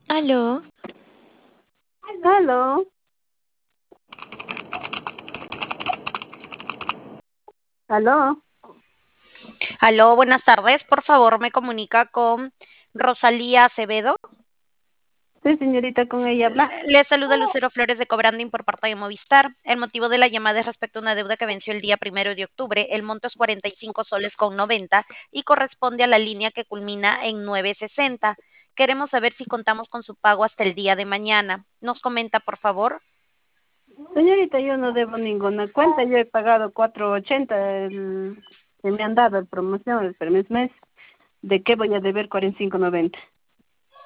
Aló, Aló, aló. aló, buenas tardes. Por favor, me comunica con Rosalía Acevedo. Sí, señorita, con ella habla. Le saluda Lucero Flores de Cobranding por parte de Movistar. El motivo de la llamada es respecto a una deuda que venció el día 1 de octubre. El monto es 45 soles con 90 y corresponde a la línea que culmina en 960. Queremos saber si contamos con su pago hasta el día de mañana. Nos comenta, por favor. Señorita, yo no debo ninguna cuenta. Yo he pagado 4.80 que me han dado el promoción el primer mes. ¿De qué voy a deber 45.90?